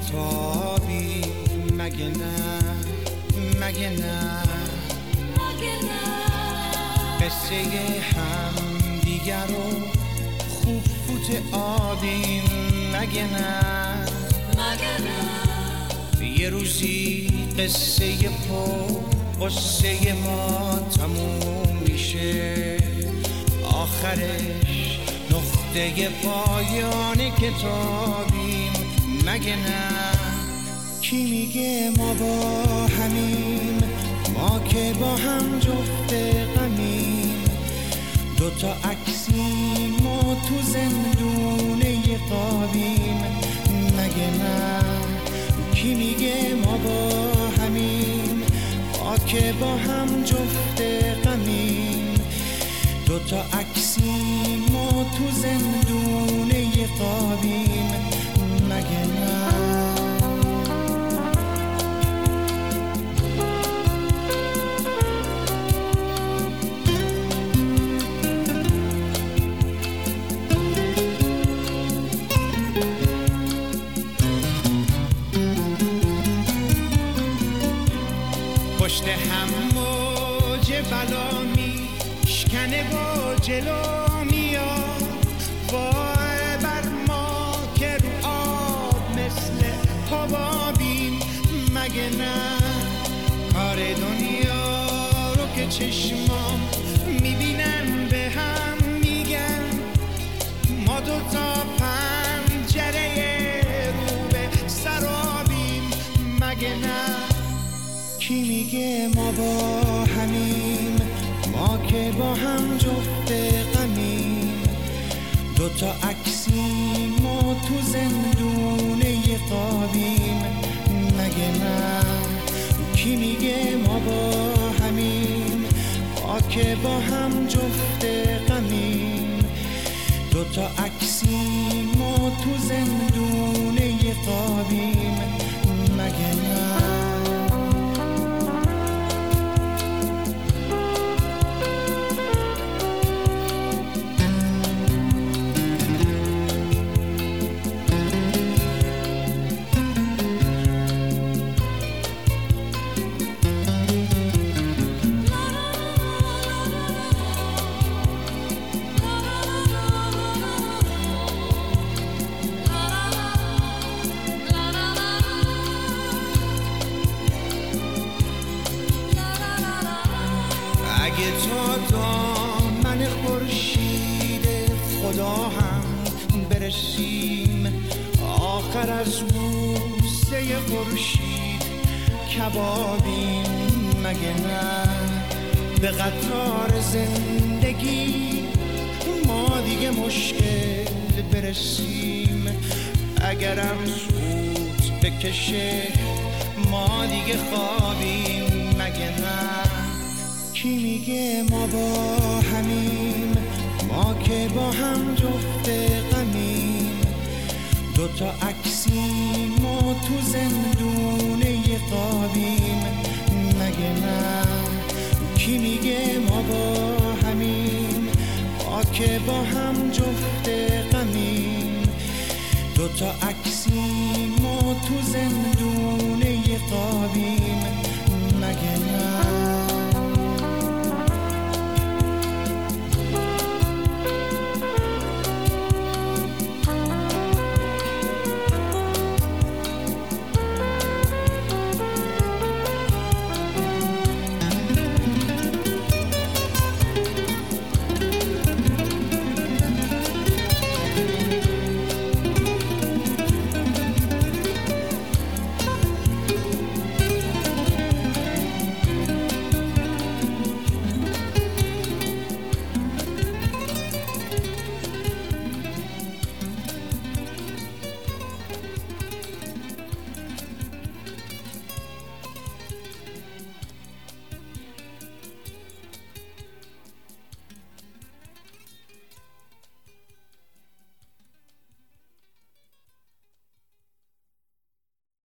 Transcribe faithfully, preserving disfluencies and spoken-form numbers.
کتابی مگه نه مگه نه قصه هم دیگر رو خوب فوت آبیم مگه نه یه روزی قصه پا قصه ما تموم میشه آخرش نقطه پایان کتابیم مگه نه کی میگه ما با همیم ما که با هم جفت غمیم دوتا عکسیم و تو زندونه قابیم مگه نه کی میگه ما با همیم ما که با هم جفت غمیم دوتا عکسیم و تو زندونه قابیم مگه نه پشت هم موج بلا میشکنه با جلو میاد وای بر ما که رو آب مثل حبابیم مگه نه کار دنیا رو که چشمام میبینن به هم میگن ما دوتا پنجره رو به سرابیم مگه نه کی میگه ما با همیم ما که با هم جفت غمیم دوتا عکسیم و تو زندونه قابیم مگه نه کی میگه ما با همیم ما که با هم جفت غمیم دوتا عکسیم و تو زندونه قابیم مگه نه اگه تا دامن خورشید خدا هم برسیم آخر از بوسه خورشید کبابیم مگه نه به قطار زندگی ما دیگه مشکل برسیم اگرم سود بکشه ما دیگه خوابیم مگه نه کی میگه ما با همیم ما که با هم جفت غمیم دوتا عکسیم و تو زندونه قابیم مگه نه کی میگه ما با همیم ما که با هم جفت غمیم دوتا عکسیم و تو زندونه